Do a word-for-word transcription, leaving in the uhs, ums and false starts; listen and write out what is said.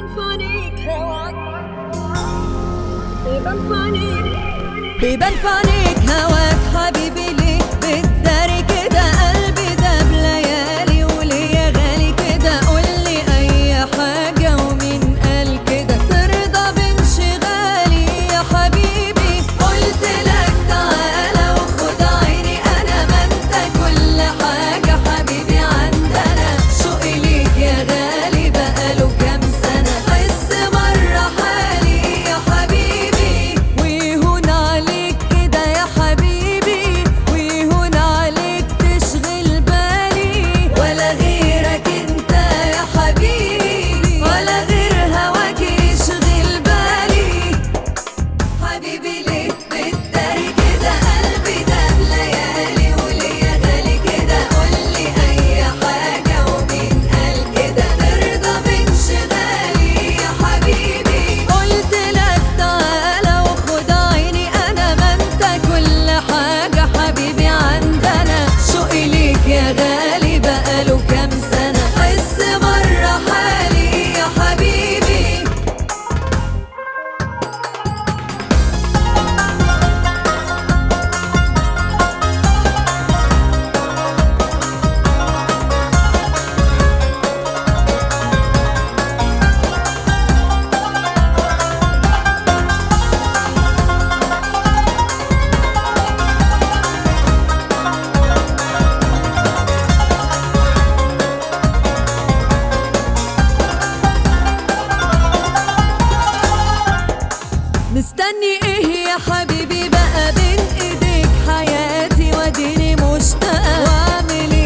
فانيك هواك بيبان فانيك بيبان فانيك هواك حبيبي ليه بتداري كده قلبي ده بليالي وليا غالي كده قولي اي حاجة ومين قال كده ترضى بانشغالي يا حبيبي قلت لك تعالى وخد عيني انا ما انت كل حاجة حبيبي عندنا شوقي ليك يا غالي بقاله كام سنة حس مرة حالي يا حبيبي ويهون عليك كده يا حبيبي ويهون عليك تشغل بالي ولا غيرك انت يا حبيبي ولا غير هواك يشغل بالي حبيبي ليه بتداري كده قلبي ده بليالي وليا غالي كده قولي اي حاجة ومين قال كده ترضى بانشغالي يا حبيبي قلت لك تعالى وخد عيني انا ما انت كل حاجة حبيبي عندنا شوقي ليك يا غالي بقاله كام سنة حس مرة حالي يا حبيبي مستني ايه يا حبيبي بقى بين ايديك حياتي واديني مشتاقة واعمل